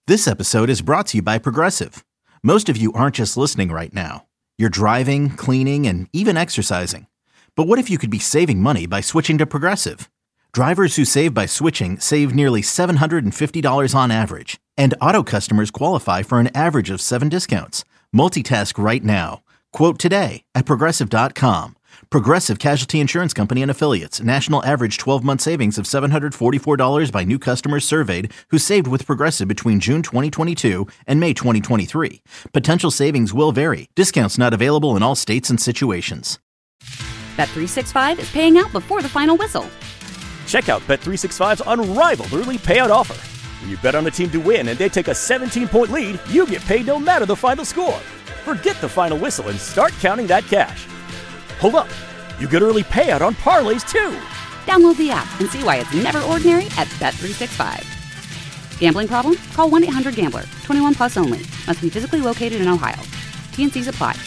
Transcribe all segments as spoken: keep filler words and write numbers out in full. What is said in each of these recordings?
This episode is brought to you by Progressive. Most of you aren't just listening right now. You're driving, cleaning, and even exercising. But what if you could be saving money by switching to Progressive? Drivers who save by switching save nearly seven hundred fifty dollars on average. And auto customers qualify for an average of seven discounts. Multitask right now. Quote today at Progressive dot com. Progressive Casualty Insurance Company and Affiliates. National average twelve-month savings of seven hundred forty-four dollars by new customers surveyed who saved with Progressive between June twenty twenty-two and May twenty twenty-three. Potential savings will vary. Discounts not available in all states and situations. Bet three sixty-five is paying out before the final whistle. Check out Bet three sixty-five's unrivaled early payout offer. When you bet on a team to win and they take a seventeen-point lead, you get paid no matter the final score. Forget the final whistle and start counting that cash. Hold up. You get early payout on parlays, too. Download the app and see why it's never ordinary at Bet three sixty-five. Gambling problem? Call one eight hundred gambler. twenty-one plus only. Must be physically located in Ohio. T N Cs apply.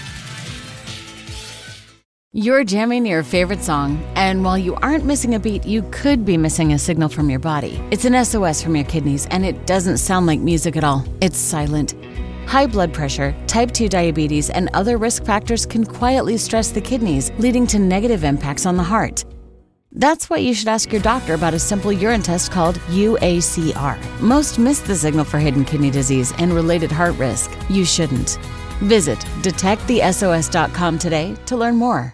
You're jamming your favorite song, and while you aren't missing a beat, you could be missing a signal from your body. It's an S O S from your kidneys, and it doesn't sound like music at all. It's silent. High blood pressure, type two diabetes, and other risk factors can quietly stress the kidneys, leading to negative impacts on the heart. That's why you should ask your doctor about a simple urine test called U A C R. Most miss the signal for hidden kidney disease and related heart risk. You shouldn't. Visit detect the S O S dot com today to learn more.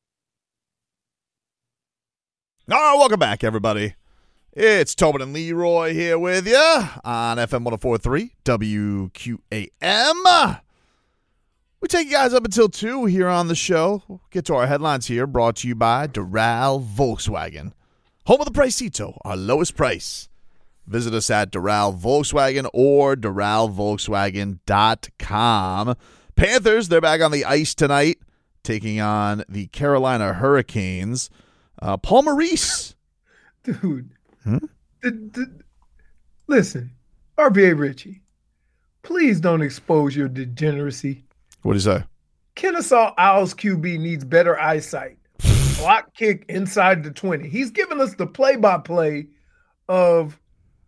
All right, welcome back, everybody. It's Tobin and Leroy here with you on F M one oh four point three W Q A M. We take you guys up until two here on the show. We'll get to our headlines here, brought to you by Doral Volkswagen. Home of the Pricito, our lowest price. Visit us at Doral Volkswagen or Doral Volkswagen dot com. Panthers, they're back on the ice tonight, taking on the Carolina Hurricanes. Uh, Paul Maurice. Dude. Hmm? The, the, listen, R B A Richie, please don't expose your degeneracy. What do you say? Kennesaw Owls Q B needs better eyesight. Block kick inside the twenty. He's giving us the play-by-play of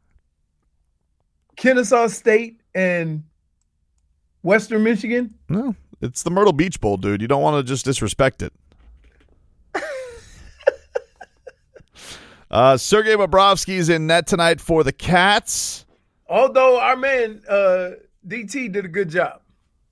Kennesaw State and Western Michigan. No, it's the Myrtle Beach Bowl, dude. You don't want to just disrespect it. Uh, Sergei Bobrovsky's in net tonight for the Cats. Although our man uh, D T did a good job.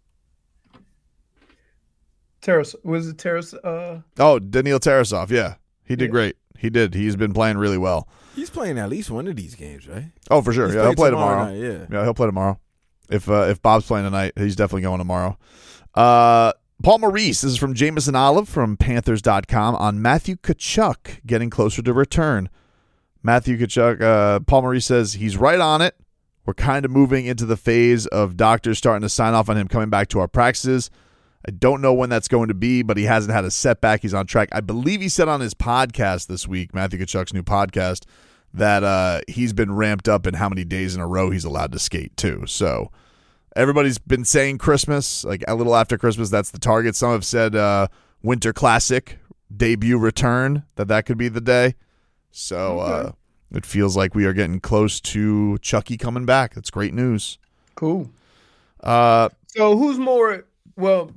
Taras, was it Taras? Uh... Oh, Daniil Tarasov, yeah. He did yeah. great. He did. He's been playing really well. He's playing at least one of these games, right? Oh, for sure. He's yeah, he'll play tomorrow. tomorrow. Night, yeah. yeah, he'll play tomorrow. If uh, if Bob's playing tonight, he's definitely going tomorrow. Uh, Paul Maurice, this is from Jameson Olive from Panthers dot com on Matthew Tkachuk getting closer to return. Matthew Tkachuk, uh, Paul Maurice says he's right on it. We're kind of moving into the phase of doctors starting to sign off on him coming back to our practices. I don't know when that's going to be, but he hasn't had a setback. He's on track. I believe he said on his podcast this week, Matthew Tkachuk's new podcast, that uh, he's been ramped up in how many days in a row he's allowed to skate too. So everybody's been saying Christmas, like a little after Christmas, that's the target. Some have said uh, Winter Classic, debut return, that that could be the day. So uh, it feels like we are getting close to Chucky coming back. That's great news. Cool. Uh, so who's more, well,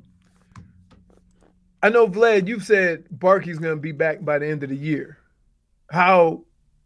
I know, Vlad, you've said Barkey's going to be back by the end of the year. How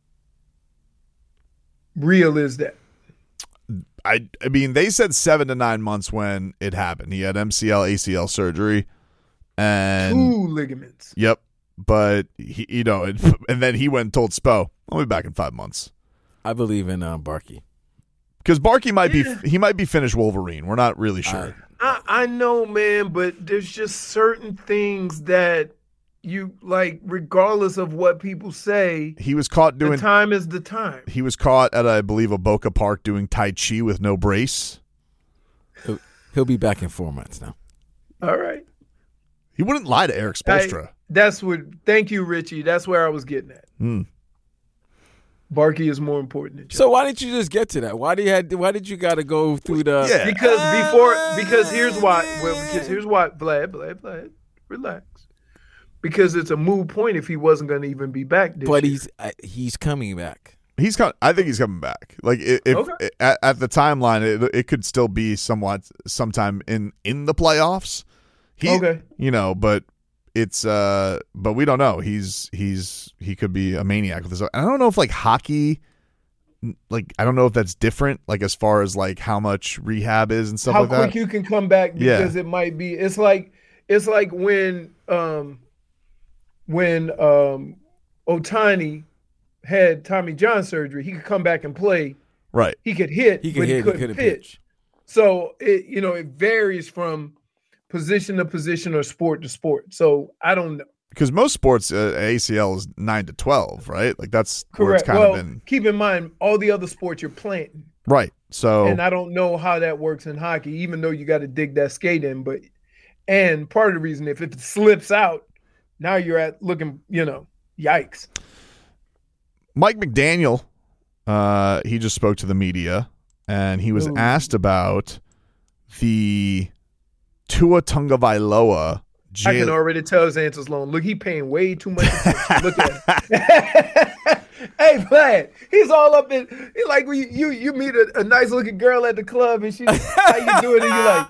real is that? I I mean, they said seven to nine months when it happened. He had M C L, A C L surgery. and Two ligaments. Yep. But, he, you know, and, and then he went and told Spo, I'll be back in five months. I believe in uh, Barkey. Because Barkey might Yeah. be, he might be finished Wolverine. We're not really sure. I, I know, man, but there's just certain things that you, like, regardless of what people say, He was caught the doing, time is the time. he was caught at, I believe, a Boca Park doing Tai Chi with no brace. He'll, he'll be back in four months now. All right. He wouldn't lie to Eric Spoelstra. I- that's what, thank you, Richie. That's where I was getting at. Hmm. Barkey is more important than Chuck. So why didn't you just get to that? Why do you had? Why did you got to go through the? Yeah. Because before, because here's why. Well, because here's why. Vlad, Vlad, Vlad, relax. Because it's a moot point if he wasn't going to even be back this But year. he's uh, he's coming back. He's coming. I think he's coming back. Like if, if Okay. at, at the timeline, it, it could still be somewhat sometime in in the playoffs. He, Okay. You know, but it's uh, but we don't know. He's he's he could be a maniac with this. And I don't know if like hockey, like I don't know if that's different. Like as far as like how much rehab is and stuff How like quick that. you can come back Yeah. because it might be. It's like it's like when um when um Ohtani had Tommy John surgery, he could come back and play. Right. He could hit, He could but hit, he he couldn't, couldn't pitch. pitch. So it you know it varies from position to position or sport to sport. So I don't know. Because most sports uh, A C L is nine to twelve, right? Like that's where it's Correct. kind Well, of been keep in mind all the other sports you're playing, right. So and I don't know how that works in hockey. Even though you got to dig that skate in, but and part of the reason if it slips out, now you're at looking, you know, yikes. Mike McDaniel, uh, he just spoke to the media, and he was Ooh. asked about the Tua Tagovailoa. I can Jalen- already tell his answer's long. Look, he paying way too much attention. Look at him. Hey, Vlad, he's all up in. He like when you you, you meet a, a nice looking girl at the club and she how you doing and you like.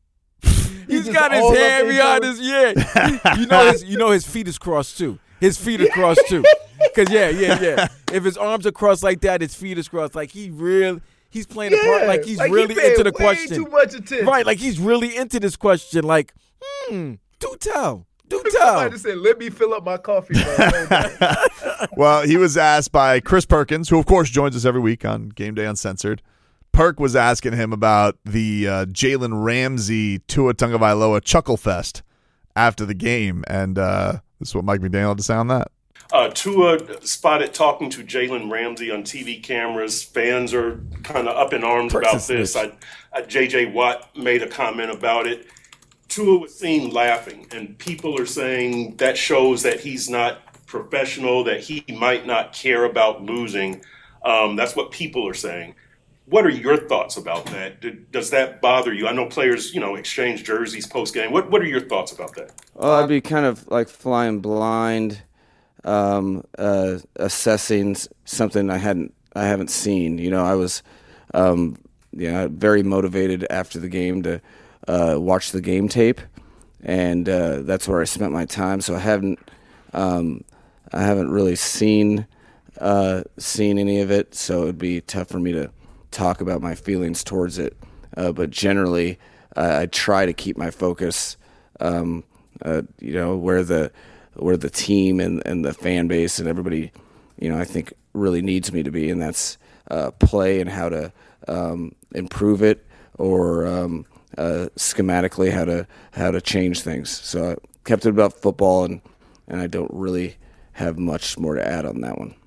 He's just got his all up hand in behind your- his yeah. You know his you know his feet is crossed too. His feet are crossed too. Cause yeah, yeah, yeah. If his arms are crossed like that, his feet is crossed. Like he really he's playing the part like he's like really he paying into the way question. Too much attention. Right, like he's really into this question. Like, hmm, do tell. Do tell. Somebody said, "Let me fill up my coffee." bro." Well, he was asked by Chris Perkins, who of course joins us every week on Game Day Uncensored. Perk was asking him about the uh, Jalen Ramsey Tua Tagovailoa chuckle fest after the game, and uh, this is what Mike McDaniel had to say on that. Uh, Tua spotted talking to Jalen Ramsey on T V cameras. Fans are kind of up in arms Perks about is this. snitch. I, I, J J Watt made a comment about it. Tua was seen laughing, and people are saying that shows that he's not professional, that he might not care about losing. Um, that's what people are saying. What are your thoughts about that? Did, does that bother you? I know players, you know, exchange jerseys post game. What What are your thoughts about that? Well, I'd be kind of like flying blind, um, uh, assessing s- something I hadn't, I haven't seen. You know, I was, um, you know, very motivated after the game to uh, watch the game tape, and uh, that's where I spent my time. So I haven't, um, I haven't really seen, uh, seen any of it. So it'd be tough for me to talk about my feelings towards it. Uh, but generally, uh, I try to keep my focus. Um, Uh, you know, where the where the team and, and the fan base and everybody, you know, I think really needs me to be, and that's uh, play and how to um, improve it, or um, uh, schematically how to how to change things. So I kept it about football, and, and I don't really have much more to add on that one.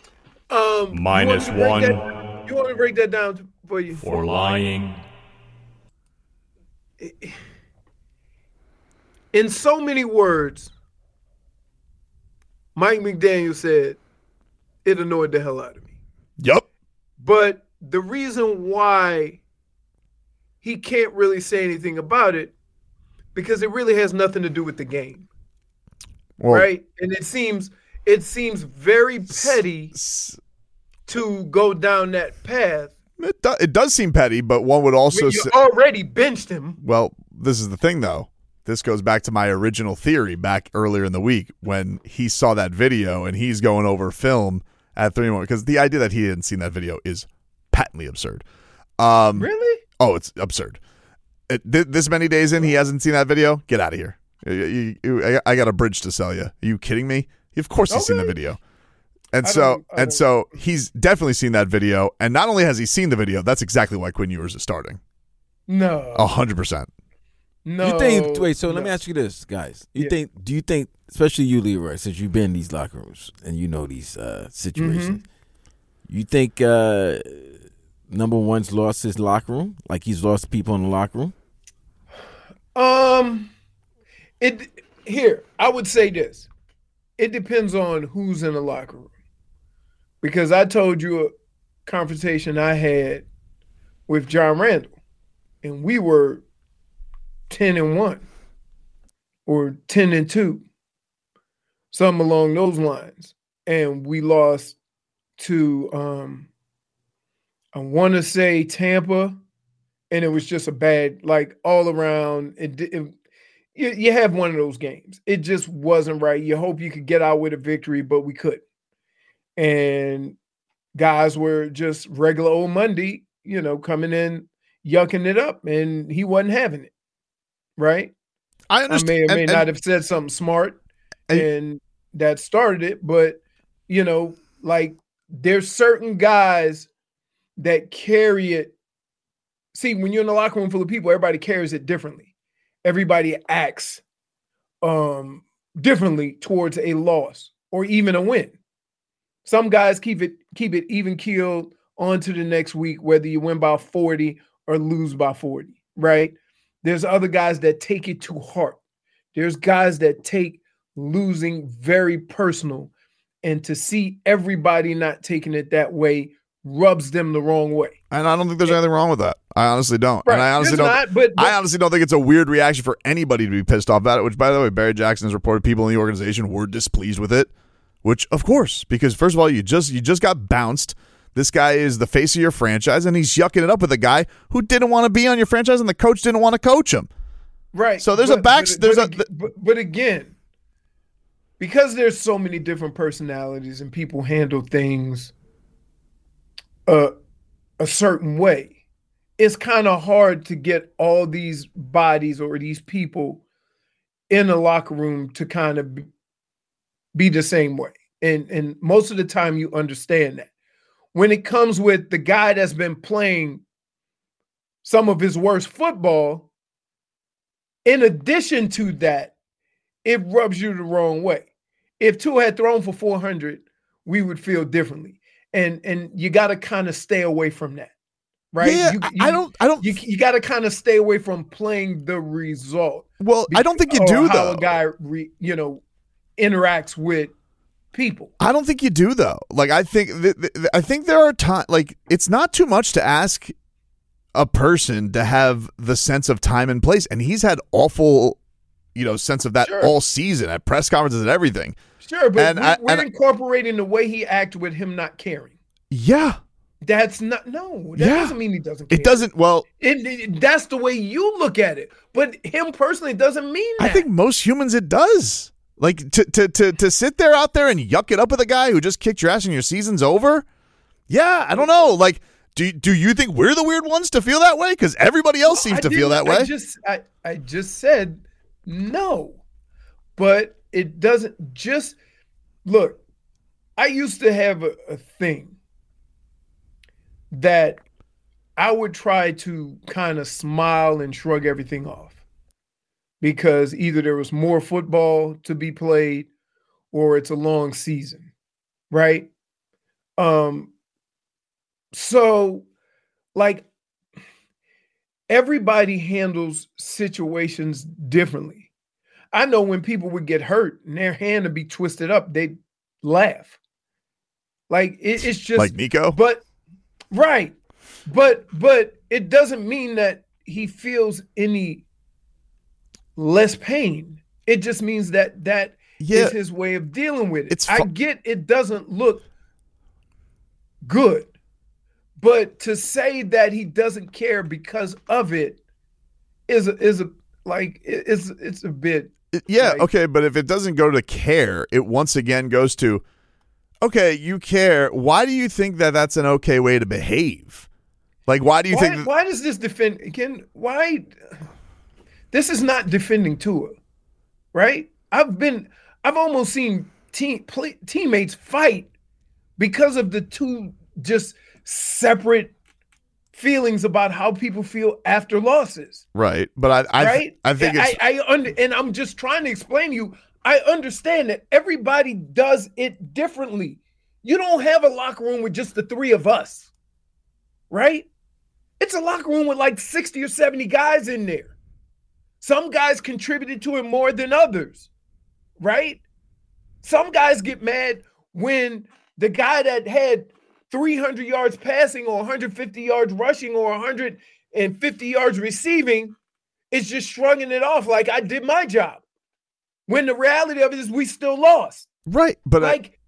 Um, Minus you want me to break one. that- you want me to break that down for you? For lying. In so many words, Mike McDaniel said, it annoyed the hell out of me. Yep. But the reason why he can't really say anything about it, because it really has nothing to do with the game. Well, right? And it seems it seems very petty s- to go down that path. It, do, it does seem petty, but one would also When you say, already benched him. well, this is the thing, though. This goes back to my original theory back earlier in the week when he saw that video and he's going over film at three one, because the idea that he hadn't seen that video is patently absurd. Um, Really? Oh, it's absurd. It, th- this many days in, he hasn't seen that video? Get out of here. You- you- you- I, I got a bridge to sell you. Are you kidding me? Of course he's seen the Okay. video. And I so don't- I and don't- so he's definitely seen that video. And not only has he seen the video, that's exactly why Quinn Ewers is starting. No. A hundred percent. No. You think? Wait. So let no. me ask you this, guys. You Yeah. think? Do you think, especially you, Leroy, since you've been in these locker rooms and you know these uh, situations, Mm-hmm. you think uh, number one's lost his locker room, like he's lost people in the locker room? Um, it here. I would say this. It depends on who's in the locker room, because I told you a conversation I had with John Randall, and we were ten and one, or ten and two, something along those lines, and we lost to, um, I want to say Tampa, and it was just a bad, like all around. It, it, you, you have one of those games. It just wasn't right. You hope you could get out with a victory, but we couldn't. And guys were just regular old Monday, you know, coming in, yucking it up, and he wasn't having it. Right? I understand. I may or may and, not and, have said something smart, and, and that started it, but you know, like there's certain guys that carry it. See, when you're in a locker room full of people, everybody carries it differently. Everybody acts um, differently towards a loss or even a win. Some guys keep it keep it even keeled on to the next week, whether you win by forty or lose by forty, right? There's other guys that take it to heart. There's guys that take losing very personal, and to see everybody not taking it that way rubs them the wrong way. And I don't think there's anything wrong with that. I honestly don't. Right. And I honestly There's don't. not, but, but, I honestly don't think it's a weird reaction for anybody to be pissed off about it. Which, by the way, Barry Jackson has reported people in the organization were displeased with it. Which, of course, because first of all, you just you just got bounced. This guy is the face of your franchise, and he's yucking it up with a guy who didn't want to be on your franchise, and the coach didn't want to coach him. Right. So there's but, a back. But, there's but, a. but, but again, because there's so many different personalities and people handle things uh, a certain way, it's kind of hard to get all these bodies or these people in the locker room to kind of be the same way. And, and most of the time you understand that. When it comes with the guy that's been playing some of his worst football, in addition to that, it rubs you the wrong way. If Tua had thrown for four hundred, we would feel differently. And and you got to kind of stay away from that, right? Yeah, you, you, I don't. I don't. You, you got to kind of stay away from playing the result. Well, I don't think you do, how though. a guy, re, you know, interacts with people. I don't think you do, though. Like, I think th- th- I think there are times, like, it's not too much to ask a person to have the sense of time and place. And he's had awful, you know, sense of that Sure. all season at press conferences and everything. Sure, but And we, I- we're and I- incorporating the way he acted with him not caring. Yeah. That's not, no, that Yeah. doesn't mean he doesn't care. It doesn't, well, It, it- that's the way you look at it. But him personally doesn't mean that. I think most humans it does. Like, to, to, to, to sit there out there and yuck it up with a guy who just kicked your ass and your season's over? Yeah, I don't know. Like, do, do you think we're the weird ones to feel that way? Because everybody else seems I to feel that didn't- way. I just, I, I just said no. But it doesn't just, look, I used to have a, a thing that I would try to kind of smile and shrug everything off because either there was more football to be played or it's a long season, right? Um, so, like, everybody handles situations differently. I know when people would get hurt and their hand would be twisted up, they'd laugh. Like, it, it's just Like Nico? But right. But but it doesn't mean that he feels any less pain. It just means that that Yeah. is his way of dealing with it. It's I fu- get it doesn't look good. But to say that he doesn't care because of it is a, is a like it's it's a bit Yeah, like- okay, but if it doesn't go to care, it once again goes to, okay, you care. Why do you think that that's an okay way to behave? Like, why do you why, think? why does this defend again? Why this is not defending Tua, right? I've been I've almost seen team play, teammates fight because of the two just separate feelings about how people feel after losses. Right, but I, I, right? I think I, it's I, I under, and I'm just trying to explain to you. I understand that everybody does it differently. You don't have a locker room with just the three of us, right? It's a locker room with like sixty or seventy guys in there. Some guys contributed to it more than others, right? Some guys get mad when the guy that had three hundred yards passing or one hundred fifty yards rushing or one hundred fifty yards receiving is just shrugging it off like I did my job. When the reality of it is we still lost. right, but I, Like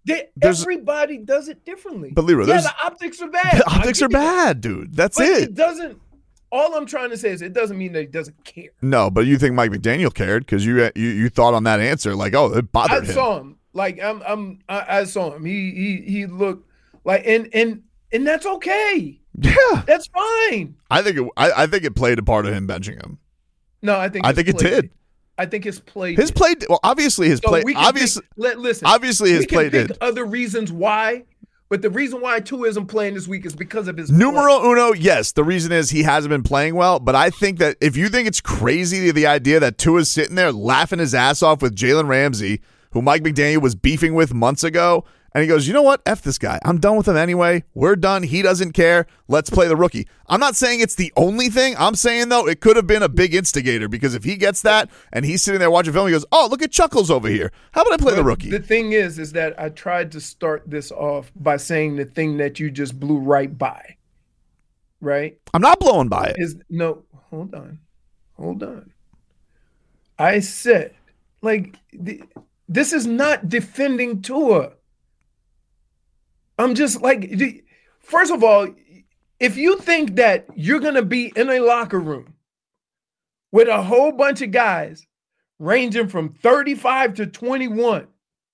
They, There's- everybody does it differently. But Leroy, yeah, there's- the optics are bad. The I optics get are it. bad, dude. That's But it. it doesn't. All I'm trying to say is it doesn't mean that he doesn't care. No, but you think Mike McDaniel cared because you, you you thought on that answer like, oh, it bothered I him. saw him. Like I'm, I'm, I, I saw him. He, he, he looked like, and and and that's okay. Yeah, That's fine. I think it, I, I think it played a part of him benching him. No, I think I his think it play did. I think his play. His did. play, well, obviously his So play, we can obviously, pick, let, listen. obviously his we can play pick did. other reasons why, but the reason why Tua isn't playing this week is because of his play. Numero uno, yes. The reason is he hasn't been playing well, but I think that if you think it's crazy the idea that Tua's sitting there laughing his ass off with Jalen Ramsey, who Mike McDaniel was beefing with months ago, and he goes, you know what? F this guy. I'm done with him anyway. We're done. He doesn't care. Let's play the rookie. I'm not saying it's the only thing. I'm saying, though, it could have been a big instigator because if he gets that and he's sitting there watching film, he goes, oh, look at Chuckles over here. How about I play But the rookie? The thing is, is that I tried to start this off by saying the thing that you just blew right by, right? I'm not blowing by it. Is no, hold on, hold on. I said, like, the, this is not defending Tua. I'm just like, the- first of all, if you think that you're gonna be in a locker room with a whole bunch of guys ranging from thirty-five to twenty-one,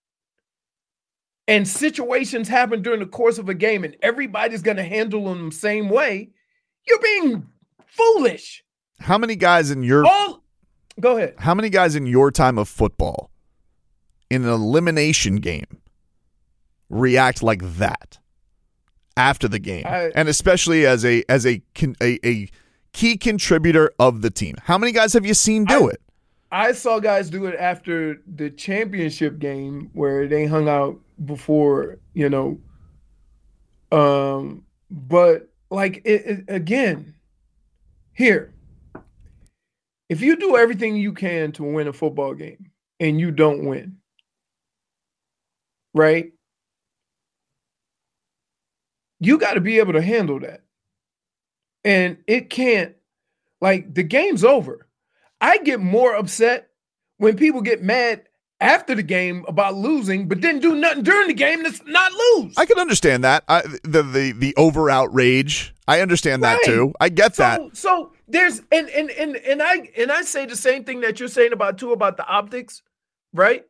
and situations happen during the course of a game, and everybody's gonna handle them the same way, you're being foolish. How many guys in your All, go ahead. how many guys in your time of football in an elimination game react like that after the game, I- and especially as a as a, con- a a key contributor of the team? How many guys have you seen do I- it? I saw guys do it after the championship game where they hung out before, you know. Um, but like it, it, again, here, if you do everything you can to win a football game and you don't win, right? You got to be able to handle that. And it can't, like, the game's over. I get more upset when people get mad after the game about losing, but didn't do nothing during the game to not lose. I can understand that. I, the the the over outrage. I understand that Right. too. I get so, that. So there's and and and and I and I say the same thing that you're saying about too about the optics, right?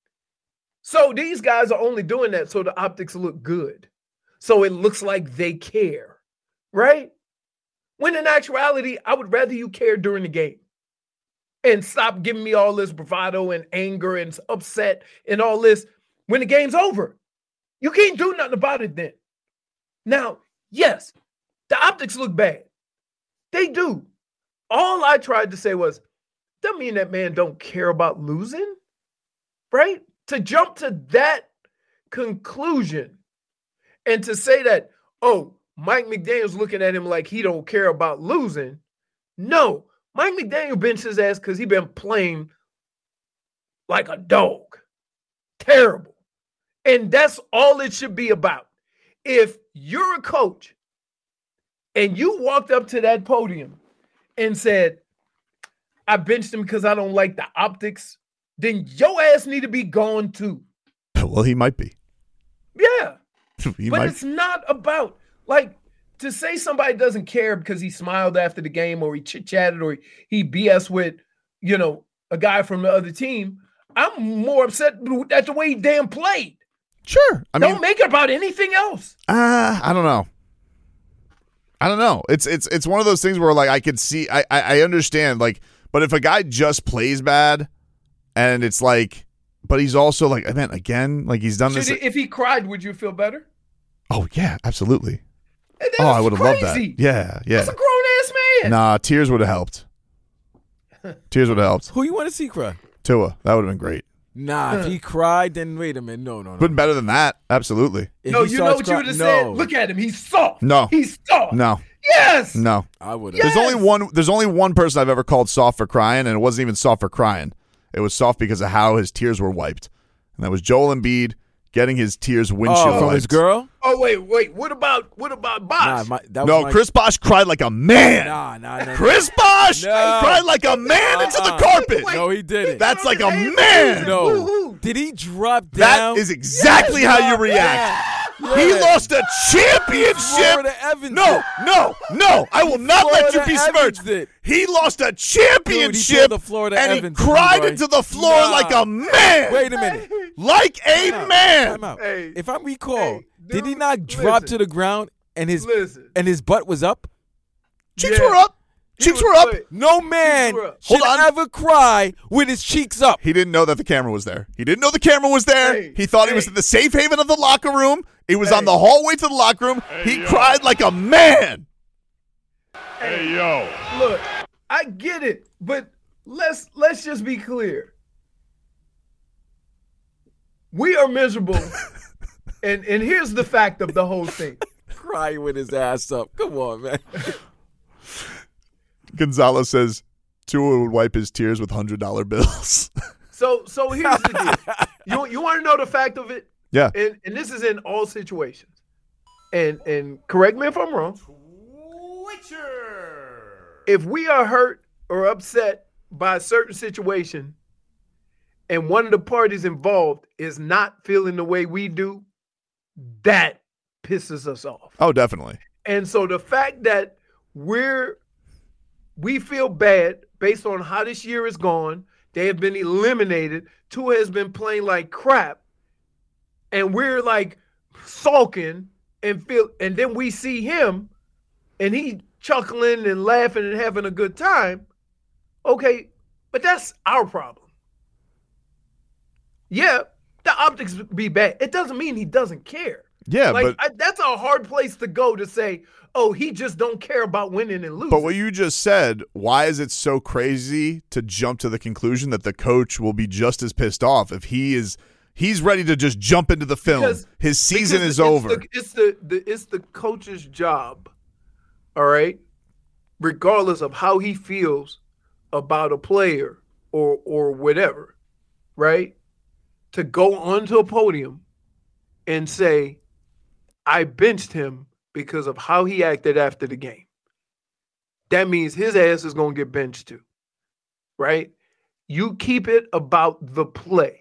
So these guys are only doing that so the optics look good. So it looks like they care, right? When in actuality, I would rather you care during the game and stop giving me all this bravado and anger and upset and all this when the game's over. You can't do nothing about it then. Now, yes, the optics look bad. They do. All I tried to say was, doesn't mean that man don't care about losing, right? To jump to that conclusion and to say that, oh, Mike McDaniel's looking at him like he don't care about losing. No, Mike McDaniel benched his ass because he been playing like a dog. Terrible. And that's all it should be about. If you're a coach and you walked up to that podium and said, I benched him because I don't like the optics, then your ass need to be gone too. Well, he might be. Yeah. He but might. it's not about, like, to say somebody doesn't care because he smiled after the game or he chit-chatted or he, he B S with, you know, a guy from the other team. I'm more upset at the way he damn played. Sure. I Don't mean, make it about anything else. uh, I don't know. I don't know. It's it's it's one of those things where like I could see I, I I understand like, but if a guy just plays bad and it's like, but he's also like, I mean, again, like he's done Should this. he- if he cried, would you feel better? Oh yeah, absolutely. And Oh, I that's would have loved that. crazy. Yeah, yeah. That's a grown ass man. Nah, tears would have helped. Tears would have helped. Who you want to see cry? Tua, that would have been great. Nah, if he cried, then wait a minute. No, no, no. Been better than that. Absolutely. If No, he you know starts what cry- you would have no. said? Look at him. He's soft. No. He's soft. No, Yes. no. I would have. Yes. There's only one. There's only one person I've ever called soft for crying, and it wasn't even soft for crying. It was soft because of how his tears were wiped, and that was Joel Embiid getting his tears windshield Oh, from wiped. his girl? Oh wait, wait. What about what about Nah, Bosh? my, that No, was my, Chris Bosh cried like a man. Nah, nah, nah. Chris Bosh No. cried like a man into the Uh-uh. carpet. No, he didn't. That's like a Hey, man. No. Who, who? Did he drop That down? is exactly Yes, how you react. Yeah. He lost a championship. Florida Evans No, did. no, no. I will not let you Florida be Evans smirched. did. He lost a Dude, championship he pulled the Florida and Evans he cried Leroy. into the floor Nah. like a man. Wait a minute. Like a Time out. man. Time out. Hey. If I recall, Hey, did he dude, not drop listen. to the ground and his Listen. and his butt was up? Cheeks Yeah. were up. He Cheeks was were up. good. No man were up. should Hold on. ever cry with his cheeks up. He didn't know that the camera was there. He didn't know the camera was there. Hey, he thought he was hey. in the safe haven of the locker room. He was Hey. on the hallway to the locker room. he yo. cried like a man. Hey, yo. Look, I get it, but let's let's just be clear. We are miserable, and and here's the fact of the whole thing. Crying with his ass up. Come on, man. Gonzalez says Tua would wipe his tears with one hundred dollar bills. So so here's the deal. You you want to know the fact of it? yeah. And and this is in all situations. And and correct me if I'm wrong. If we are hurt or upset by a certain situation and one of the parties involved is not feeling the way we do, that pisses us off. Oh, definitely. And so the fact that we're we feel bad based on how this year is gone, they have been eliminated. Tua has been playing like crap, and we're like sulking and feel, and then we see him, and he chuckling and laughing and having a good time. Okay, but that's our problem. Yeah, the optics be bad. It doesn't mean he doesn't care. Yeah, like but I, that's a hard place to go to say, oh, he just don't care about winning and losing. but what you just said, why is it so crazy to jump to the conclusion that the coach will be just as pissed off if he is he's ready to just jump into the film? Because- His season Because is it's over. The, it's the, the it's the coach's job, all right, regardless of how he feels about a player or or whatever, right, to go onto a podium and say, I benched him because of how he acted after the game. That means his ass is going to get benched too, right? You keep it about the play.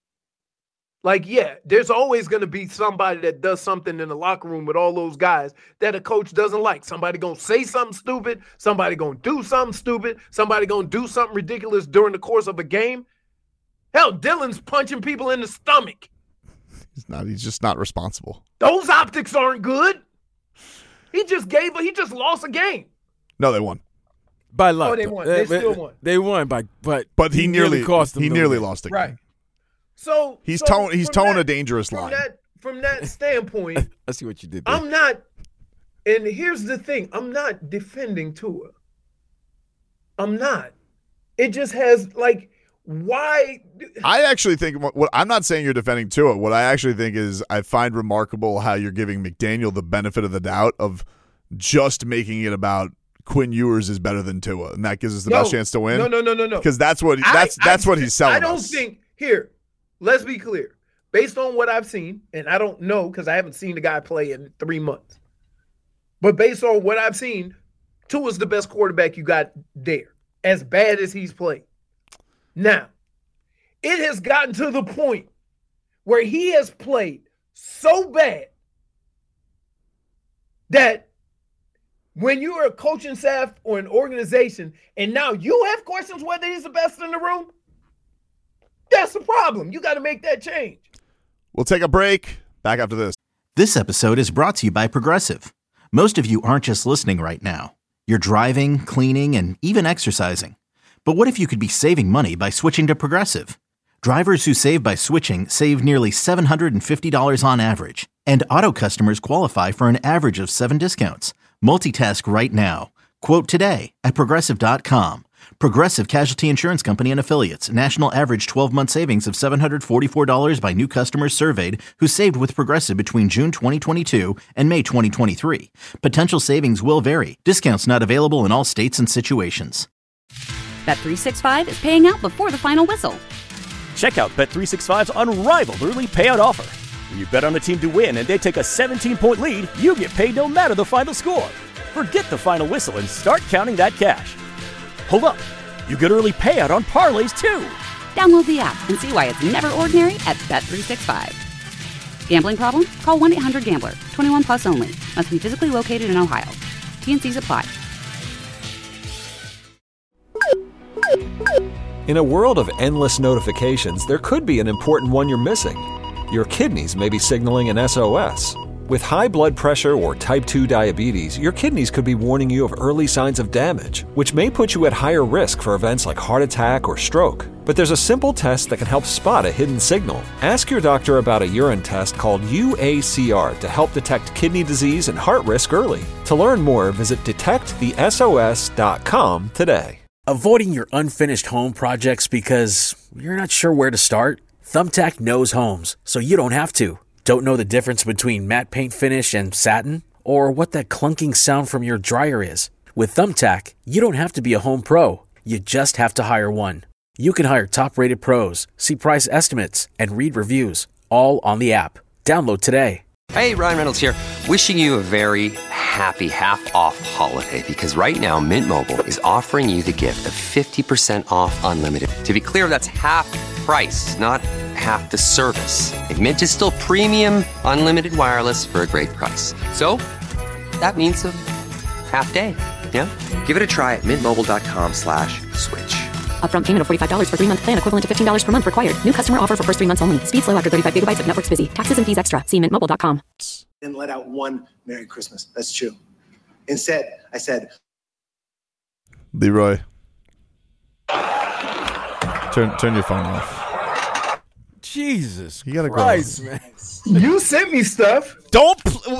Like, yeah, there's always going to be somebody that does something in the locker room with all those guys that a coach doesn't like. Somebody going to say something stupid. Somebody going to do something stupid. Somebody going to do something ridiculous during the course of a game. Hell, Dylan's punching people in the stomach. He's not. He's just not responsible. Those optics aren't good. He just gave, he just lost a game. No, they won. By luck. Oh, they won. They still won. They won by, but But he, nearly cost them. he the nearly win. lost the Right. game. So He's so towing. He's from towing that- a dangerous from line. That, from that standpoint, I see what you did there. I'm not, and here's the thing, I'm not defending Tua. I'm not. It just has, like, why? I actually think what, what I'm not saying you're defending Tua. What I actually think is I find remarkable how you're giving McDaniel the benefit of the doubt of just making it about Quinn Ewers is better than Tua, and that gives us the No. best chance to win. No, no, no, no, no. Because that's what I- that's I- that's what he's selling I don't us. think, here, let's be clear. Based on what I've seen, and I don't know because I haven't seen the guy play in three months, but based on what I've seen, Tua's the best quarterback you got there, as bad as he's played. Now, it has gotten to the point where he has played so bad that when you are a coaching staff or an organization and now you have questions whether he's the best in the room, that's the problem. You got to make that change. We'll take a break. Back after this. This episode is brought to you by Progressive. Most of you aren't just listening right now. You're driving, cleaning, and even exercising. But what if you could be saving money by switching to Progressive? Drivers who save by switching save nearly seven hundred fifty dollars on average. And auto customers qualify for an average of seven discounts. Multitask right now. Quote today at Progressive dot com. Progressive Casualty Insurance Company and Affiliates. National average twelve-month savings of seven hundred forty-four dollars by new customers surveyed who saved with Progressive between June twenty twenty-two and May twenty twenty-three. Potential savings will vary. Discounts not available in all states and situations. Bet three sixty-five is paying out before the final whistle. Check out Bet three sixty-five's unrivaled early payout offer. When you bet on a team to win and they take a seventeen-point lead, you get paid no matter the final score. Forget the final whistle and start counting that cash. Hold up. You get early payout on parlays, too. Download the app and see why it's never ordinary at Bet three sixty-five. Gambling problem? Call one eight hundred gambler. twenty-one plus only. Must be physically located in Ohio. T N Cs apply. In a world of endless notifications, there could be an important one you're missing. Your kidneys may be signaling an S O S. With high blood pressure or type two diabetes, your kidneys could be warning you of early signs of damage, which may put you at higher risk for events like heart attack or stroke. But there's a simple test that can help spot a hidden signal. Ask your doctor about a urine test called U A C R to help detect kidney disease and heart risk early. To learn more, visit detect the S O S dot com today. Avoiding your unfinished home projects because you're not sure where to start? Thumbtack knows homes, so you don't have to. Don't know the difference between matte paint finish and satin? Or what that clunking sound from your dryer is? With Thumbtack, you don't have to be a home pro. You just have to hire one. You can hire top-rated pros, see price estimates, and read reviews, all on the app. Download today. Hey, Ryan Reynolds here. Wishing you a very happy half-off holiday because right now Mint Mobile is offering you the gift of fifty percent off unlimited. To be clear, that's half price, not half the service. Like Mint is still premium unlimited wireless for a great price. So that means a half day. Yeah? Give it a try at mintmobile.com slash switch. Upfront payment of forty-five dollars for three-month plan equivalent to fifteen dollars per month required. New customer offer for first three months only. Speed slow after thirty-five gigabytes if network's busy. Taxes and fees extra. See mint mobile dot com. Didn't let out one Merry Christmas. That's true. Instead, I said, Leroy, turn turn your phone off. Jesus you gotta Christ, go. man. You sent me stuff. Don't pl-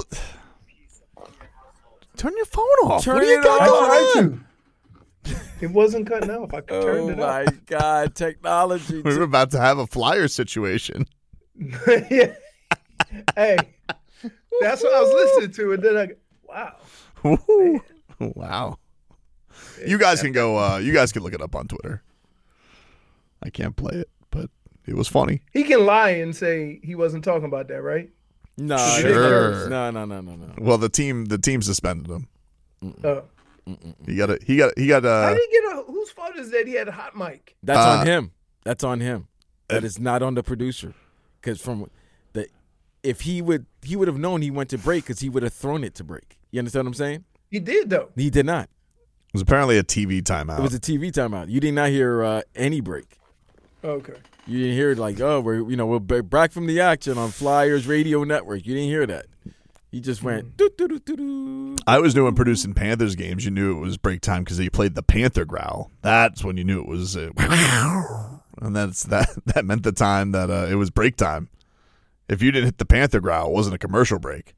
turn your phone off. Turn what do you it got off. going I tried on? to. It wasn't cutting off. I Oh turned it my off. God, technology. We were about to have a flyer situation. Yeah. Hey, that's what I was listening to, and then I, wow. Woo. Wow. You guys can go. Uh, you guys can look it up on Twitter. I can't play it, but it was funny. He can lie and say he wasn't talking about that, right? No, Sure. no, no, no, no, no. Well, the team, the team suspended him. Oh. He got a. He got. He got How a. did he get a? Whose fault is that he had a hot mic? That's Uh, on him. That's on him. That uh, is not on the producer. Because from the, if he would, he would have known he went to break because he would have thrown it to break. You understand what I'm saying? He did though. He did not. It was apparently a T V timeout. It was a T V timeout. You did not hear uh, any break. Okay. You didn't hear like, oh, we're you know we're b- back from the action on Flyers Radio Network. You didn't hear that. He just went. Doo, doo, doo, doo, doo. I was doing producing Panthers games. You knew it was break time because he played the Panther growl. That's when you knew it was. Uh, and that's that. That meant the time that uh, it was break time. If you didn't hit the Panther growl, it wasn't a commercial break.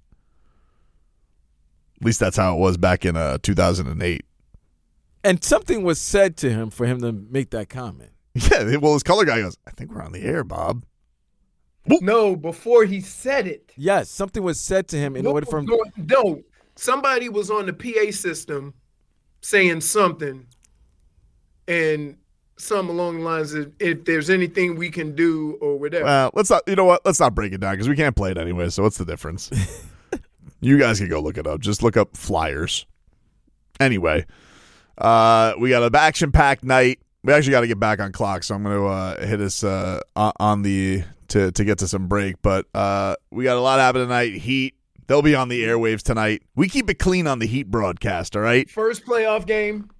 At least that's how it was back in uh, two thousand eight. And something was said to him for him to make that comment. Yeah, well, his color guy goes, I think we're on the air, Bob. No, before he said it. Yes, something was said to him in No, order for him. no, no, somebody was on the P A system saying something, and some along the lines of if there's anything we can do or whatever. Well, let's not. You know what? Let's not break it down because we can't play it anyway. So what's the difference? You guys can go look it up. Just look up Flyers. Anyway, uh, we got an action-packed night. We actually got to get back on clock, so I'm going to uh, hit us uh, on the to to get to some break. But uh, we got a lot happening tonight. Heat, they'll be on the airwaves tonight. We keep it clean on the Heat broadcast. All right. First playoff game.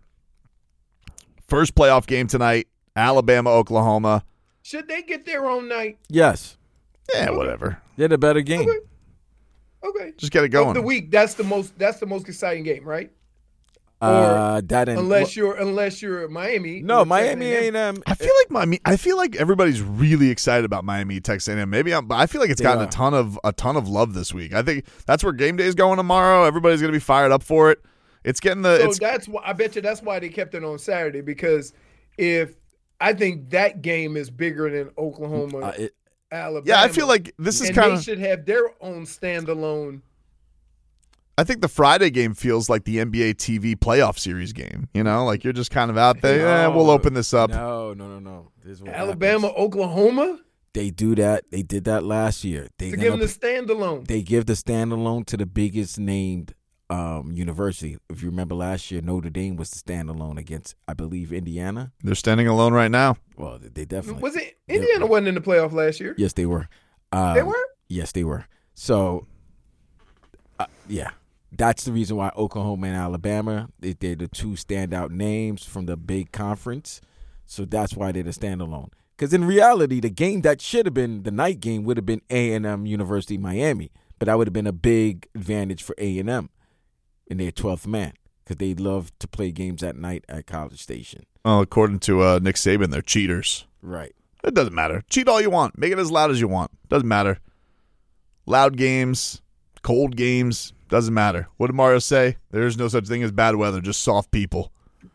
First playoff game tonight. Alabama, Oklahoma. Should they get their own night? Yes. Yeah, whatever. They're the better game. Okay. Okay. Just get it going. Of the week, that's the most. That's the most exciting game, right? Uh, that and, unless you're unless you're Miami. No, Miami ain't. Um, I feel like Miami. I feel like everybody's really excited about Miami, Texas A and M. Maybe I'm, but I feel like it's They gotten are. a ton of a ton of love this week. I think that's where game day is going tomorrow. Everybody's gonna be fired up for it. It's getting the. So it's, that's why I bet you that's why they kept it on Saturday, because if I think that game is bigger than Oklahoma, uh, it, Alabama. yeah, I feel like this is and kind they of. should have their own standalone. I think the Friday game feels like the N B A T V playoff series game. You know, like you're just kind of out there. Yeah, we'll open this up. No, no, no, no. This is what Alabama, happens. Oklahoma. They do that. They did that last year. They To end give them up- the standalone. They give the standalone to the biggest named um, University. If you remember last year, Notre Dame was the standalone against, I believe, Indiana. They're standing alone right now. Well, they definitely was it. Indiana wasn't in the playoff last year. Yes, they were. Um, they were. Yes, they were. So, uh, yeah, that's the reason why Oklahoma and Alabama, they, they're the two standout names from the big conference. So that's why they're the standalone. Because in reality, the game that should have been the night game would have been A and M University Miami, but that would have been a big advantage for A and M in their twelfth man because they love to play games at night at College Station. Well, according to uh, Nick Saban, they're cheaters. Right. It doesn't matter. Cheat all you want. Make it as loud as you want. Doesn't matter. Loud games, cold games, doesn't matter. What did Mario say? There's no such thing as bad weather, just soft people.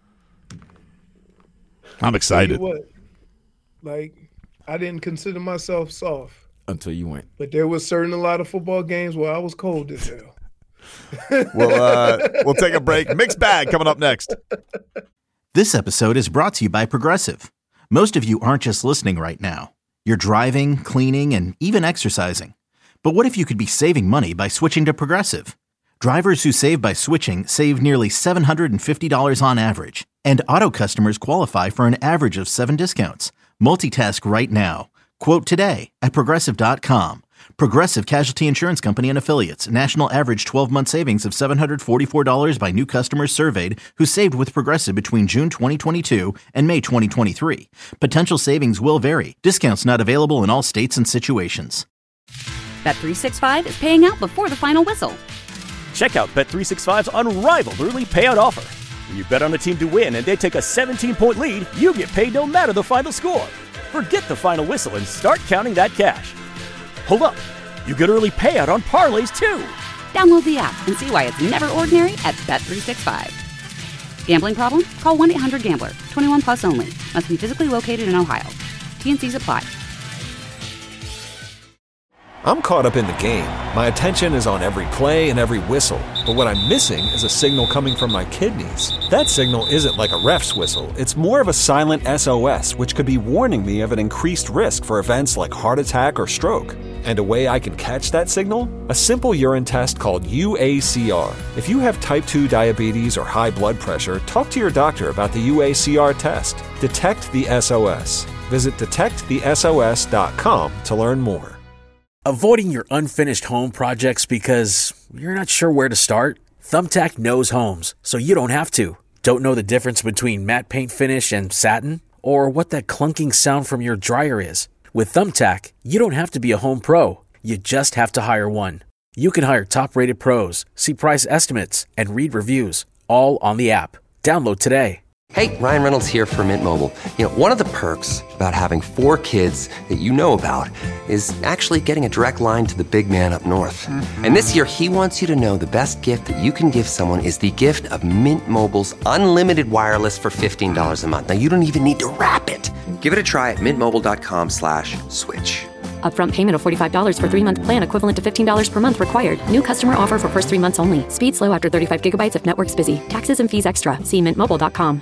I'm excited. What? Like, I didn't consider myself soft. Until you went. But there was certain a lot of football games where I was cold as hell. we'll, uh, we'll take a break. Mixed bag coming up next. This episode is brought to you by Progressive. Most of you aren't just listening right now. You're driving, cleaning, and even exercising. But what if you could be saving money by switching to Progressive? Drivers who save by switching save nearly seven hundred fifty dollars on average. And auto customers qualify for an average of seven discounts. Multitask right now. Quote today at Progressive dot com. Progressive Casualty Insurance Company and Affiliates. National average twelve-month savings of seven hundred forty-four dollars by new customers surveyed who saved with Progressive between June twenty twenty-two and May twenty twenty-three. Potential savings will vary. Discounts not available in all states and situations. Bet three sixty-five is paying out before the final whistle. Check out Bet three sixty-five's unrivaled early payout offer. When you bet on a team to win and they take a seventeen-point lead, you get paid no matter the final score. Forget the final whistle and start counting that cash. Hold up. You get early payout on parlays, too. Download the app and see why it's never ordinary at Bet three sixty-five. Gambling problem? Call one eight hundred gambler. twenty-one plus only. Must be physically located in Ohio. T N Cs apply. I'm caught up in the game. My attention is on every play and every whistle. But what I'm missing is a signal coming from my kidneys. That signal isn't like a ref's whistle. It's more of a silent S O S, which could be warning me of an increased risk for events like heart attack or stroke. And a way I can catch that signal? A simple urine test called U A C R. If you have type two diabetes or high blood pressure, talk to your doctor about the U A C R test. Detect the S O S. Visit detect the S O S dot com to learn more. Avoiding your unfinished home projects because you're not sure where to start? Thumbtack knows homes, so you don't have to. Don't know the difference between matte paint finish and satin? Or what that clunking sound from your dryer is? With Thumbtack, you don't have to be a home pro. You just have to hire one. You can hire top-rated pros, see price estimates, and read reviews, all on the app. Download today. Hey, Ryan Reynolds here for Mint Mobile. You know, one of the perks about having four kids that you know about is actually getting a direct line to the big man up north. Mm-hmm. And this year, he wants you to know the best gift that you can give someone is the gift of Mint Mobile's unlimited wireless for fifteen dollars a month. Now, you don't even need to wrap it. Give it a try at mintmobile.com slash switch. Upfront payment of forty-five dollars for three-month plan equivalent to fifteen dollars per month required. New customer offer for first three months only. Speed slow after thirty-five gigabytes if network's busy. Taxes and fees extra. See mint mobile dot com.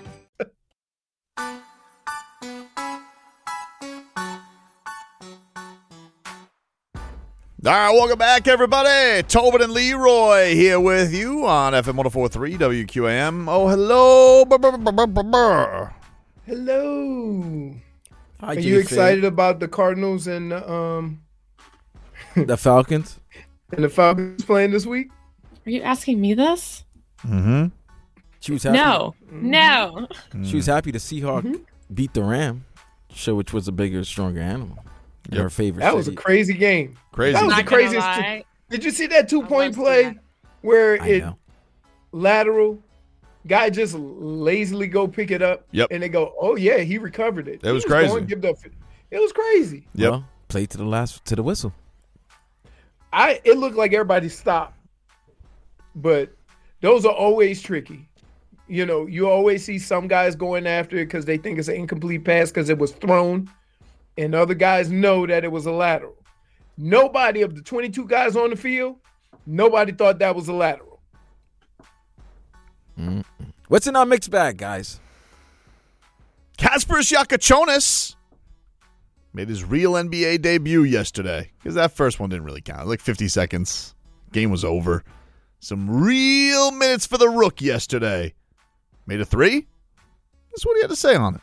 All right, welcome back, everybody. Tobin and Leroy here with you on F M one oh four point three W Q A M. Oh, hello. Burr, burr, burr, burr, burr. Hello. Hi, Are J you F A. excited about the Cardinals and the, um the Falcons? And the Falcons playing this week? Are you asking me this? Mm-hmm. She was happy. No. No. She was happy the Seahawks Mm-hmm. beat the Ram, show which was a bigger, stronger animal. Yep. Her favorite. That was a city. crazy game. Crazy. That was Not the gonna craziest. lie. Did you see that two-point play where I it know. lateral guy just lazily go pick it up? Yep. And they go, oh yeah, he recovered it. It was He crazy. going, give the- it was crazy. Yep. Well, play to the last to the whistle. I it looked like everybody stopped, but those are always tricky. You know, you always see some guys going after it because they think it's an incomplete pass because it was thrown, and other guys know that it was a lateral. Nobody of the twenty-two guys on the field, nobody thought that was a lateral. Mm-mm. What's in our mixed bag, guys? Kasparas Yakachonis made his real N B A debut yesterday because that first one didn't really count. Like fifty seconds. Game was over. Some real minutes for the Rook yesterday. Made a three? That's what he had to say on it.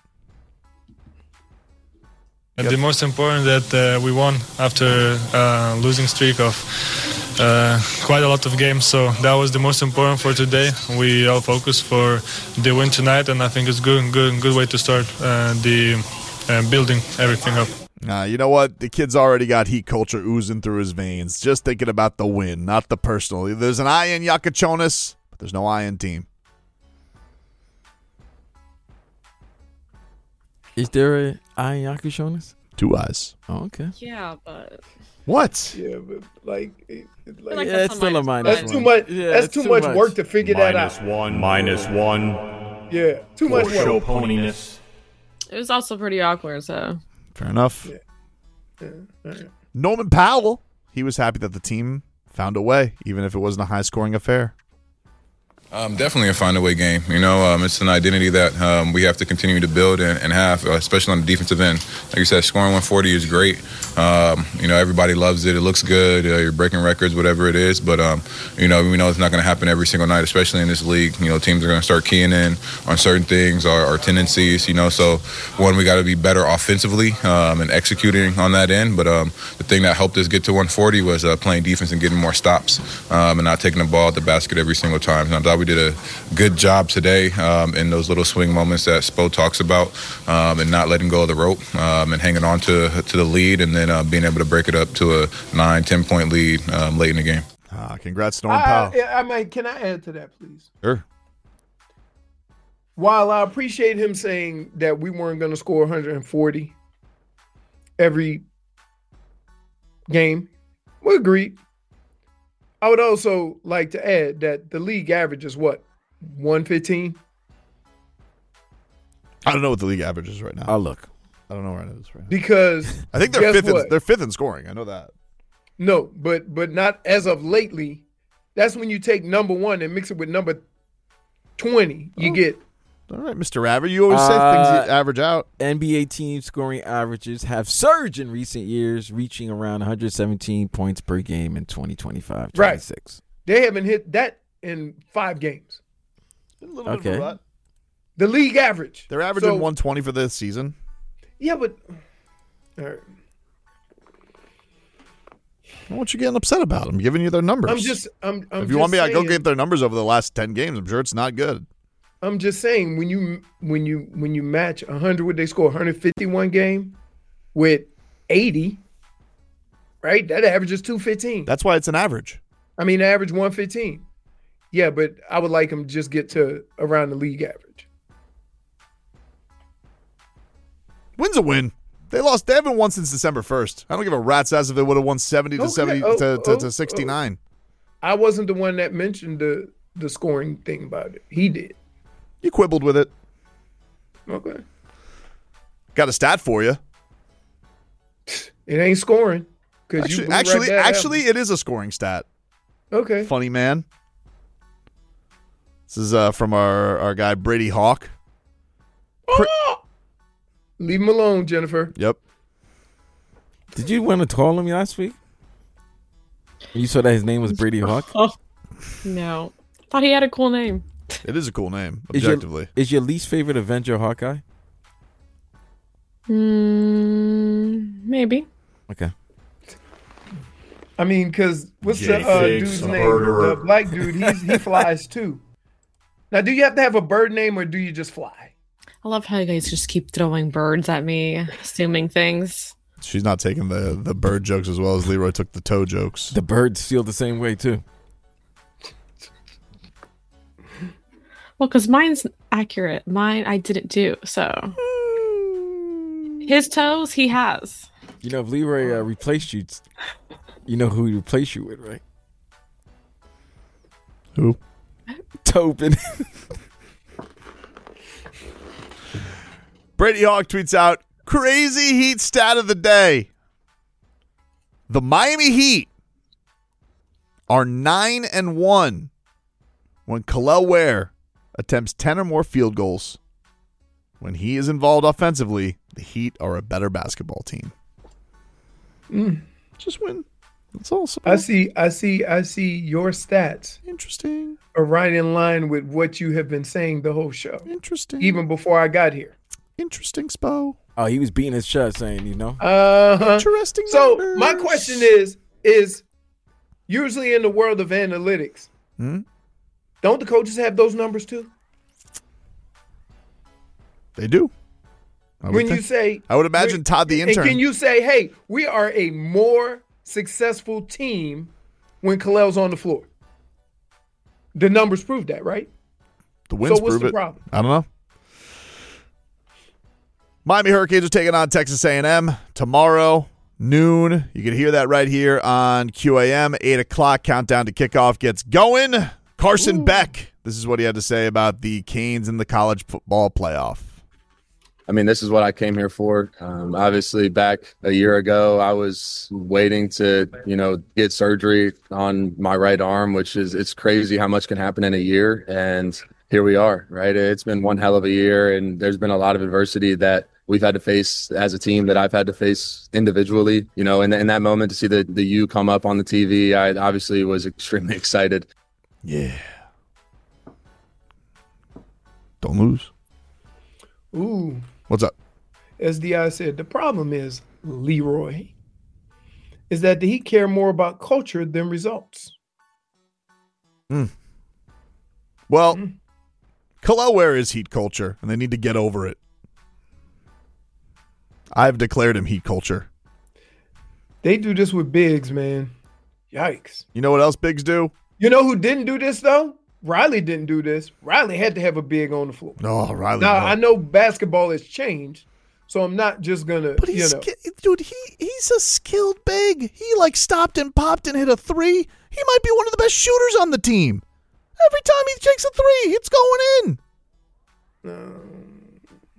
Yep. The most important that uh, we won after a losing streak of uh, quite a lot of games. So that was the most important for today. We all focus for the win tonight, and I think it's good, good, good way to start uh, the uh, building everything up. Uh, you know what? The kid's already got Heat culture oozing through his veins. Just thinking about the win, not the personal. There's an I in Yakachonis, but there's no I in team. Is there a I in Yakachonis? Two eyes. Oh, okay. Yeah, but what? Yeah, but like, it, it, like, like yeah, it's still a minus. That's one. too much. Yeah, that's it's too, much, work to figure minus that out. One, minus one. Yeah, too much work. Show poniness. it was also pretty awkward. So Fair enough. Yeah. Yeah. Right. Norman Powell, he was happy that the team found a way, even if it wasn't a high-scoring affair. Um, definitely a find-a-way game. You know, um, it's an identity that um, we have to continue to build and, and have, uh, especially on the defensive end. Like you said, scoring one forty is great. Um, you know, everybody loves it. It looks good. Uh, you're breaking records, whatever it is. But, um, you know, we know it's not going to happen every single night, especially in this league. You know, teams are going to start keying in on certain things, our, our tendencies, you know. So, one, we got to be better offensively um, and executing on that end. But um, the thing that helped us get to one forty was uh, playing defense and getting more stops um, and not taking the ball at the basket every single time. And I thought we did a good job today um, in those little swing moments that Spo talks about um, and not letting go of the rope um, and hanging on to to the lead and then uh, being able to break it up to a nine, ten-point lead um, late in the game. Ah, congrats, Norman Powell. I, I mean, can I add to that, please? Sure. While I appreciate him saying that we weren't going to score one forty every game, we agreed. I would also like to add that the league average is what, one fifteen? I don't know what the league average is right now. I'll look. I don't know where it is right now. Because I think they're guess fifth. In, what? they're fifth in scoring. I know that. No, but but not as of lately. That's when you take number one and mix it with number twenty. You Oh. get. All right, Mister Aver. You always say Uh, things that average out. N B A team scoring averages have surged in recent years, reaching around one hundred seventeen points per game in twenty twenty-five twenty-six. Right. They haven't hit that in five games. A little Okay. bit of a rut. The league average. They're averaging So- one twenty for this season. Yeah, but. All right. What want you getting upset about? I'm giving you their numbers. I'm just. I'm. I'm if you just want me, I go saying- get their numbers over the last ten games. I'm sure it's not good. I'm just saying when you when you when you match one hundred, what they score one fifty-one game with eighty, right? That averages two fifteen. That's why it's an average. I mean, average one fifteen. Yeah, but I would like them to just get to around the league average. Win's a win. They lost. They haven't won since December first. I don't give a rat's ass if they would have won seventy to Okay. seventy Oh, to, to, oh, to sixty-nine. I wasn't the one that mentioned the the scoring thing about it. He did. You quibbled with it. Okay. Got a stat for you. It ain't scoring. Because Actually, you blew right actually, back at actually, me. it is a scoring stat. Okay. Funny man. This is uh, from our, our guy Brady Hawk. Leave him alone, Jennifer. Yep. Did you want to call him last week? You saw that his name was Brady Hawk? Oh, no. Thought he had a cool name. It is a cool name, Is your- objectively. Is your least favorite Avenger Hawkeye? Mm, maybe. Okay. I mean, because what's the J uh, Figs, dude's the name? murderer. The black dude. He's, he flies too. Now, do you have to have a bird name or do you just fly? I love how you guys just keep throwing birds at me, assuming things. She's not taking the, the bird jokes as well as Leroy took the toe jokes. The birds feel the same way, too. Well, because mine's accurate. Mine I didn't do, so. His toes, he has. You know, if Leroy uh, replaced you, you know who he replaced you with, right? Who? Tobin. Brady Hawk tweets out, crazy Heat stat of the day. The Miami Heat are nine and one when Kel'el Ware attempts ten or more field goals. When he is involved offensively, the Heat are a better basketball team. Mm. Just win. That's also. I see. I see. I see your stats. Interesting. Are right in line with what you have been saying the whole show. Interesting. Even before I got here. Interesting, Spo. Oh, he was beating his chest, saying, you know. Uh huh. Interesting. So numbers. my question is, is usually in the world of analytics, Hmm? don't the coaches have those numbers too? They do. I would When you think- say, I would imagine when- Todd the and intern. can you say, hey, we are a more successful team when Kalel's on the floor? The numbers prove that, right? The wins so what's prove the it. problem? I don't know. Miami Hurricanes are taking on Texas A and M tomorrow, noon. You can hear that right here on Q A M. eight o'clock, countdown to kickoff gets going. Carson Ooh. Beck, this is what he had to say about the Canes in the college football playoff. I mean, this is what I came here for. Um, obviously, back a year ago, I was waiting to, you know, get surgery on my right arm, which is, it's crazy how much can happen in a year. And here we are, right? It's been one hell of a year, and there's been a lot of adversity that we've had to face as a team, that I've had to face individually. You know, in, in that moment, to see the, the U come up on the T V, I obviously was extremely excited. Yeah. Don't lose. Ooh. What's up? As D I said, the problem is, Leroy, is that he care more about culture than results. Mm. Well, mm. Kalel is heat culture, and they need to get over it. I've declared him heat culture. They do this with Biggs, man. Yikes. You know what else Biggs do? You know who didn't do this, though? Riley didn't do this. Riley had to have a big on the floor. Oh, Riley. Now, no. I know basketball has changed, so I'm not just going to, But he's, you know. dude, he, he's a skilled big. He, like, stopped and popped and hit a three. He might be one of the best shooters on the team. Every time he takes a three, it's going in. Um,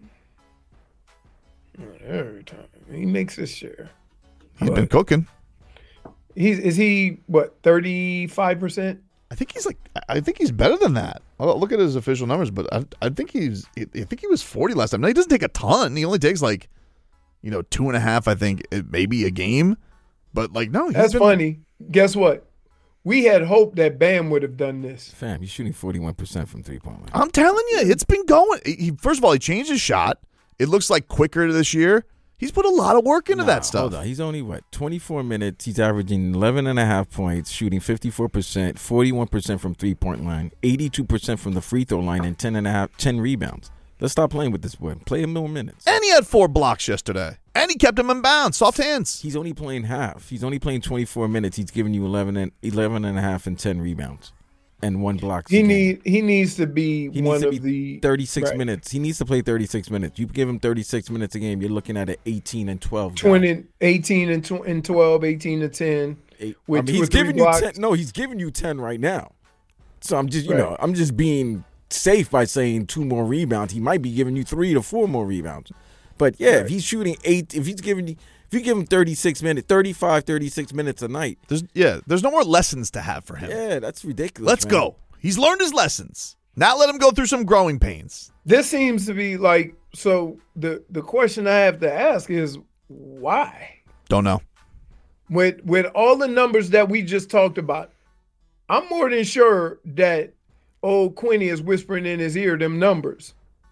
not every time. He makes his share. He's But been cooking. He's Is he, what, thirty-five percent? I think he's like. I think he's better than that. I'll look at his official numbers, but I, I think he's. I think he was forty last time. Now he doesn't take a ton. He only takes like, you know, two and a half. I think maybe a game, but like no. He's That's been, funny. Guess what? We had hoped that Bam would have done this. Fam, he's shooting forty-one percent from three point line. I'm telling you, it's been going. He, first of all, he changed his shot. It looks like quicker this year. He's put a lot of work into Nah, that stuff. Hold on. He's only, what, twenty-four minutes. He's averaging eleven and a half points, shooting fifty-four percent, forty-one percent from three-point line, eighty-two percent from the free throw line, and ten and a half, ten rebounds. Let's stop playing with this boy. Play him more minutes. And he had four blocks yesterday. And he kept him in bounds. Soft hands. He's only playing half. He's only playing twenty-four minutes. He's giving you eleven and eleven and a half and ten rebounds and one block. He need he needs to be He one needs to of be the thirty-six right. minutes. He needs to play thirty-six minutes. You give him thirty-six minutes a game, you're looking at an eighteen and twelve. guy. twenty, eighteen and, tw- and twelve, eighteen and ten. Eight, With I mean, two he's or three giving blocks. you ten. No, he's giving you ten right now. So I'm just, you Right. know, I'm just being safe by saying two more rebounds. He might be giving you three to four more rebounds. But yeah, if he's shooting eight, if he's giving you, if you give him thirty-six minutes, thirty-five, thirty-six minutes a night. There's, yeah, there's no more lessons to have for him. Yeah, that's ridiculous. Let's man. go. He's learned his lessons. Now let him go through some growing pains. This seems to be like, so the, the question I have to ask is why? Don't know. With with all the numbers that we just talked about, I'm more than sure that old Quinny is whispering in his ear them numbers.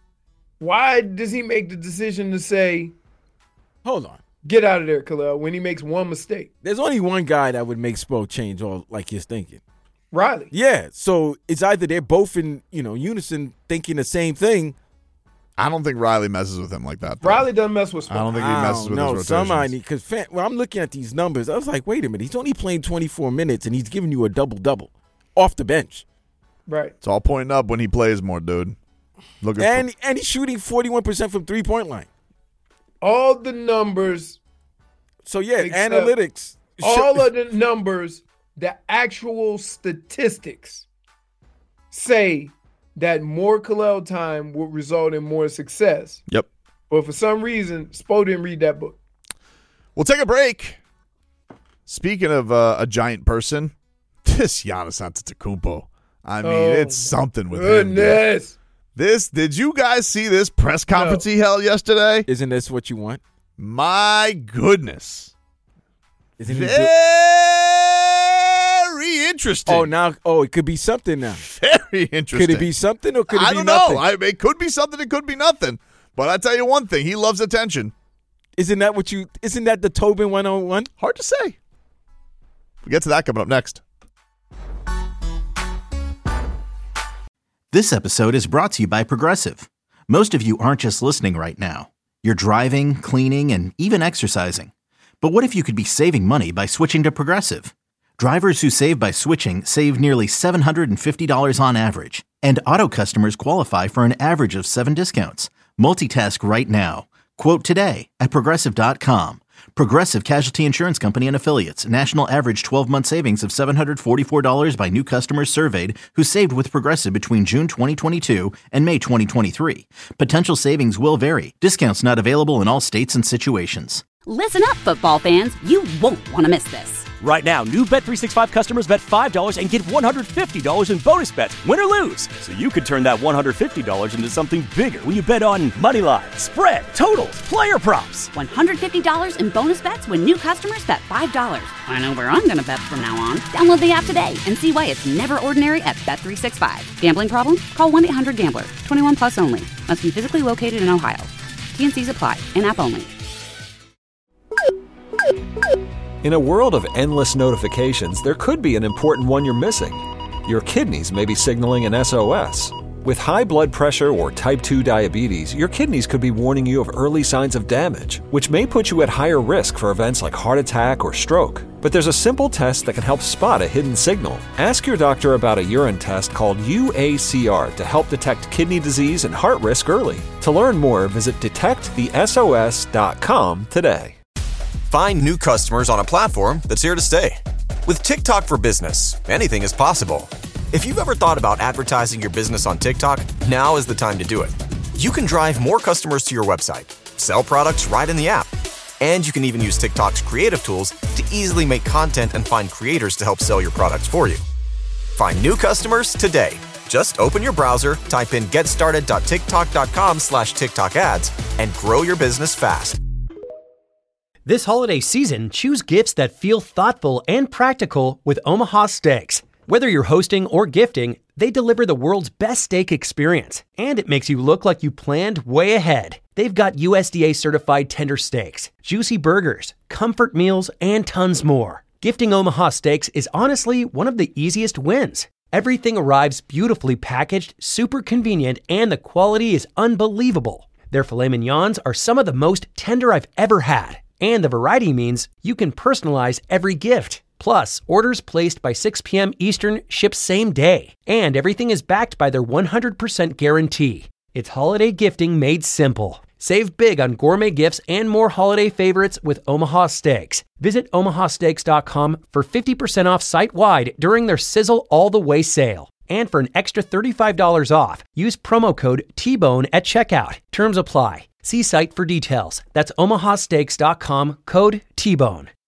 Why does he make the decision to say, hold on, get out of there, Kalel, when he makes one mistake? There's only one guy that would make Spo change all like he's thinking. Riley. Yeah, so it's either they're both in, you know, unison thinking the same thing. I don't think Riley messes with him like that. though. Riley doesn't mess with Spo. I don't think he messes with No, his somebody, rotations. because well, I'm looking at these numbers. I was like, wait a minute, he's only playing twenty-four minutes and he's giving you a double double off the bench. Right. It's all pointing up when he plays more, dude. Looking And for, and he's shooting forty-one percent from three point line. All the numbers. So yeah, Except analytics. All of the numbers, the actual statistics say that more Kalel time will result in more success. Yep. But for some reason, Spo didn't read that book. We'll take a break. Speaking of uh, a giant person, this Giannis Antetokounmpo. I mean, Oh, it's something with him. dude. Goodness. This, did you guys see this press conference he held yesterday? Isn't this what you want? My goodness. Isn't he do- Very interesting. Oh, now, oh, it could be something now. Very interesting. Could it be something or could it I be don't nothing? know. I, it could be something. It could be nothing. But I tell you one thing: he loves attention. Isn't that what you? Isn't that the Tobin one oh one? Hard to say. We'll get to that coming up next. This episode is brought to you by Progressive. Most of you aren't just listening right now. You're driving, cleaning, and even exercising. But what if you could be saving money by switching to Progressive? Drivers who save by switching save nearly seven hundred fifty dollars on average. And auto customers qualify for an average of seven discounts. Multitask right now. Quote today at Progressive dot com. Progressive Casualty Insurance Company and Affiliates. National average twelve-month savings of seven hundred forty-four dollars by new customers surveyed who saved with Progressive between June twenty twenty-two and May twenty twenty-three. Potential savings will vary. Discounts not available in all states and situations. Listen up, football fans. You won't want to miss this. Right now, new Bet three sixty-five customers bet five dollars and get one hundred fifty dollars in bonus bets, win or lose. So you could turn that one hundred fifty dollars into something bigger when you bet on money line, spread, totals, player props. one hundred fifty dollars in bonus bets when new customers bet five dollars. I know where I'm going to bet from now on. Download the app today and see why it's never ordinary at Bet three sixty-five. Gambling problem? Call one eight hundred gambler. twenty-one plus only. Must be physically located in Ohio. T N Cs apply. In-app only. In a world of endless notifications, there could be an important one you're missing. Your kidneys may be signaling an S O S. With high blood pressure or type two diabetes, your kidneys could be warning you of early signs of damage, which may put you at higher risk for events like heart attack or stroke. But there's a simple test that can help spot a hidden signal. Ask your doctor about a urine test called U A C R to help detect kidney disease and heart risk early. To learn more, visit detect the S O S dot com today. Find new customers on a platform that's here to stay. With TikTok for Business, anything is possible. If you've ever thought about advertising your business on TikTok, now is the time to do it. You can drive more customers to your website, sell products right in the app, and you can even use TikTok's creative tools to easily make content and find creators to help sell your products for you. Find new customers today. Just open your browser, type in getstarted dot tiktok dot com slash TikTok ads, and grow your business fast. This holiday season, choose gifts that feel thoughtful and practical with Omaha Steaks. Whether you're hosting or gifting, they deliver the world's best steak experience, and it makes you look like you planned way ahead. They've got U S D A certified tender steaks, juicy burgers, comfort meals, and tons more. Gifting Omaha Steaks is honestly one of the easiest wins. Everything arrives beautifully packaged, super convenient, and the quality is unbelievable. Their filet mignons are some of the most tender I've ever had. And the variety means you can personalize every gift. Plus, orders placed by six p.m. Eastern ship same day. And everything is backed by their one hundred percent guarantee. It's holiday gifting made simple. Save big on gourmet gifts and more holiday favorites with Omaha Steaks. Visit omaha steaks dot com for fifty percent off site-wide during their Sizzle All the Way sale. And for an extra thirty-five dollars off, use promo code T bone at checkout. Terms apply. See site for details. That's omaha steaks dot com, code T bone.